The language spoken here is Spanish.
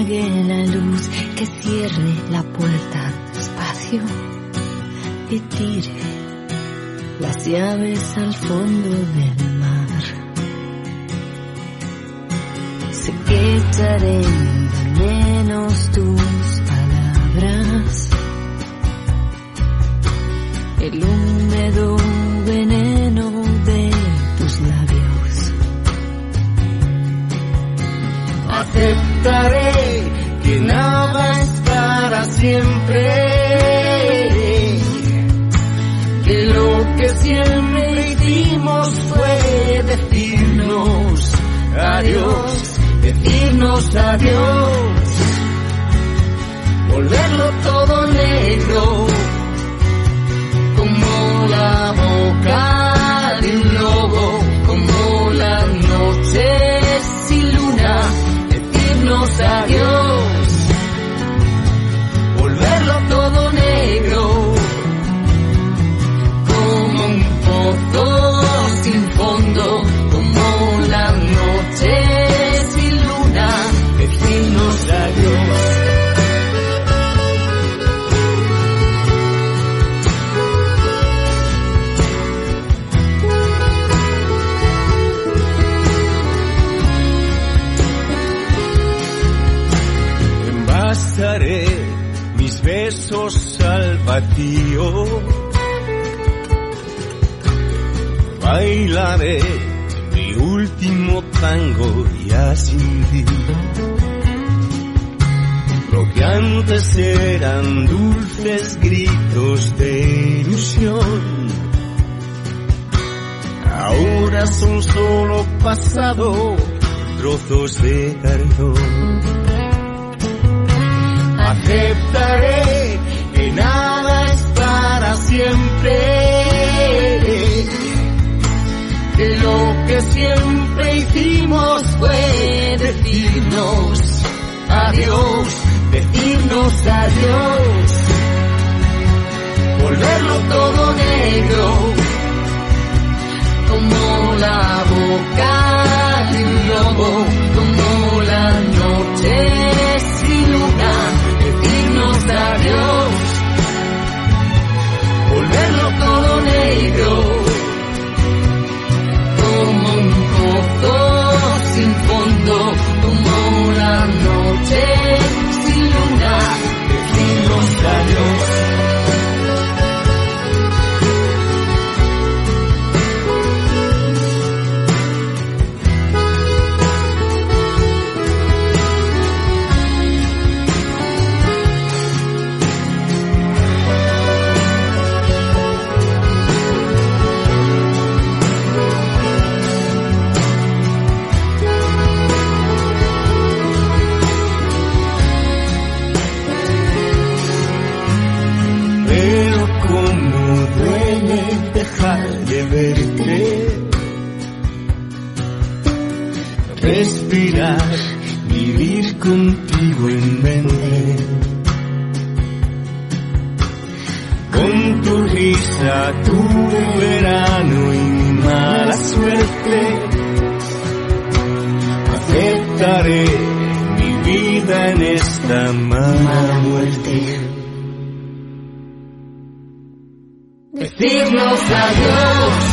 apague la luz, que cierre la puerta despacio y tire las llaves al fondo del mar. Sé que echaré de menos tus palabras, el húmedo veneno de tus labios. Aceptaré que nada es para siempre, que lo que siempre hicimos fue decirnos adiós, decirnos adiós, volverlo todo negro, como la boca de un lobo, como las noches sin luna, decirnos adiós, volverlo todo negro, como un pozo sin fondo, como las noches sin luna, decirnos adiós. Envasaré mis besos al vacío, bailaré mi último tango ya sin ti. Lo que antes eran dulces gritos de ilusión, ahora son solo pasado, trozos de cartón. Aceptaré que nada es para siempre, que lo que siempre hicimos fue decirnos adiós, decirnos adiós, volverlo todo negro, como la boca de un lobo, como las noches sin luna, decirnos adiós, volverlo todo negro, como un pozo sin fondo, como la noche sin luna, decirnos adiós. De verte, respirar, vivir contigo en mente, con tu risa, tu verano y mi mala suerte. Aceptaré mi vida en esta mala muerte. Decirnos adiós.